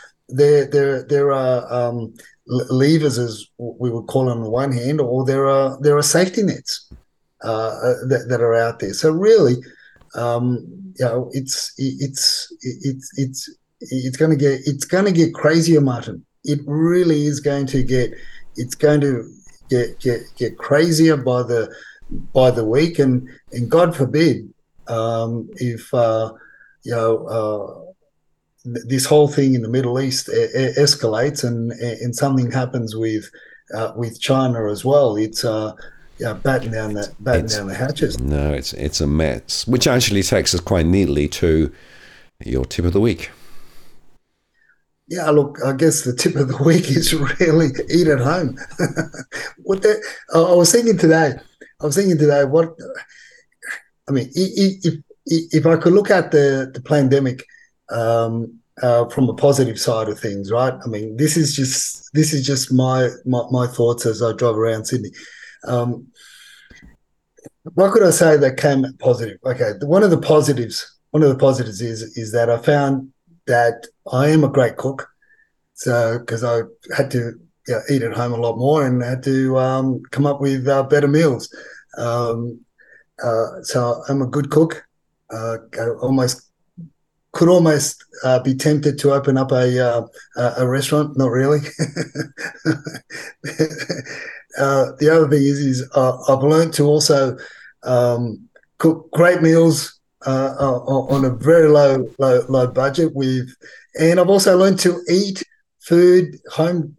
are levers, as we would call it, on the one hand, or there are safety nets that are out there. So really, it's going to get crazier, Martin. It really is going to get crazier by the week, and God forbid if this whole thing in the Middle East escalates and something happens with China as well. It's batten down the hatches. No, it's a mess, which actually takes us quite neatly to your tip of the week. Yeah, look, I guess the tip of the week is really eat at home. I was thinking today. What I mean, if I could look at the pandemic from a positive side of things, right? I mean, this is just my thoughts as I drive around Sydney. What could I say that came positive? Okay, one of the positives is that I found that I am a great cook. So because I had to eat at home a lot more and had to come up with better meals. So I'm a good cook. I could almost be tempted to open up a restaurant. Not really. The other thing is I've learned to also cook great meals on a very low budget and I've also learned to eat food home,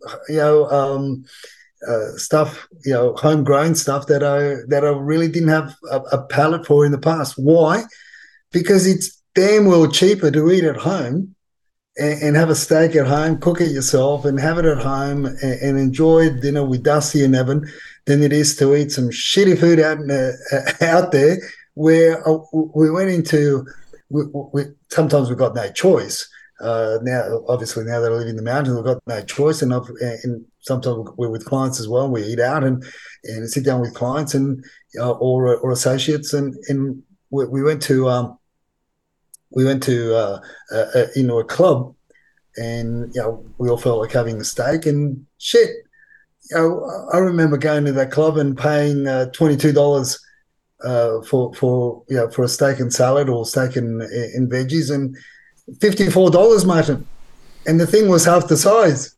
stuff, homegrown stuff that I really didn't have a palate for in the past. Why? Because it's damn well cheaper to eat at home and have a steak at home, cook it yourself and have it at home and enjoy dinner with Dusty and Evan than it is to eat some shitty food out there where we went into, sometimes we've got no choice. Now, obviously, now that I live in the mountains, we've got no choice, and sometimes we're with clients as well. We eat out and sit down with clients and or associates, and we went to into a club and we all felt like having a steak and shit. I remember going to that club and paying $22 for a steak and salad or steak and veggies, and $54, Martin, and the thing was half the size.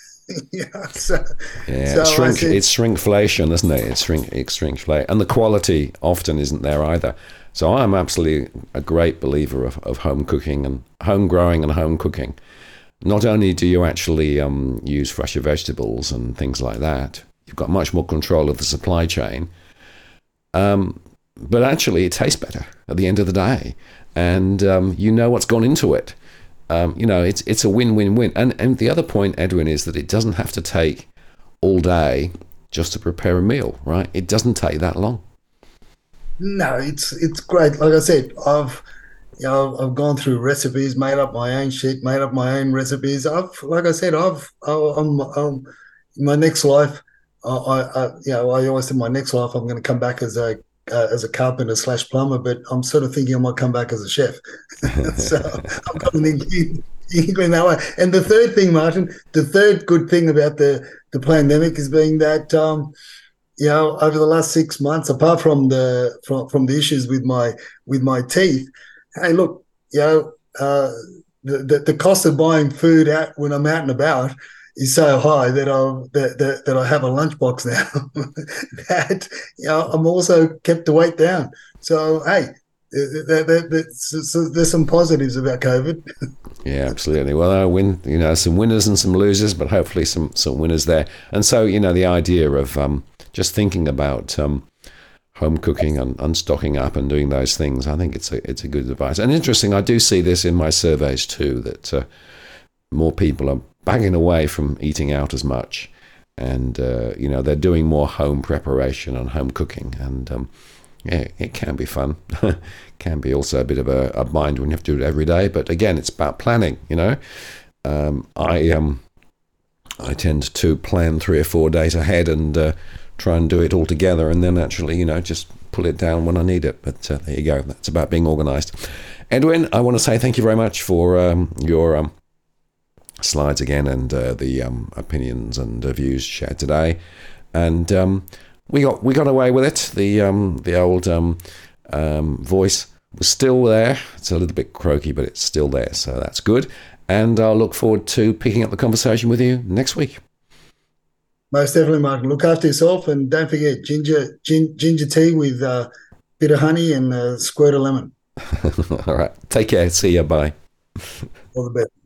It's shrinkflation, isn't it? It's shrinkflation, and the quality often isn't there either. So I'm absolutely a great believer of home cooking and home growing and home cooking. Not only do you actually use fresher vegetables and things like that, you've got much more control of the supply chain, but actually it tastes better at the end of the day, and you know what's gone into it. It's a win-win-win. And the other point, Edwin, is that it doesn't have to take all day just to prepare a meal, right? It doesn't take that long. No, it's great. Like I said, I've gone through recipes, made up my own shit, made up my own recipes. I'm in my next life. I always said my next life I'm going to come back as a carpenter / plumber, but I'm sort of thinking I might come back as a chef. So I've got an inkling that way. And the third thing, Martin, the third good thing about the pandemic is being that over the last 6 months, apart from the issues with my teeth, hey, look, the cost of buying food out when I'm out and about is so high that I have a lunchbox now that I'm also kept the weight down. So hey, there's some positives about COVID. Yeah, absolutely. Well, some winners and some losers, but hopefully some winners there. And so the idea of just thinking about home cooking and stocking up and doing those things, I think it's a good advice. And interesting, I do see this in my surveys too, that more people are backing away from eating out as much, and they're doing more home preparation and home cooking, and it can be fun. Can be also a bit of a bind when you have to do it every day, but again, it's about planning. I tend to plan 3 or 4 days ahead and try and do it all together, and then actually just pull it down when I need it. But there you go, that's about being organized. Edwin, I want to say thank you very much for your slides again, and the opinions and views shared today, and we got away with it. The old voice was still there. It's a little bit croaky, but it's still there, so that's good. And I'll look forward to picking up the conversation with you next week. Most definitely, Martin. Look after yourself, and don't forget ginger tea with a bit of honey and a squirt of lemon. All right, take care. See ya. Bye. All the best.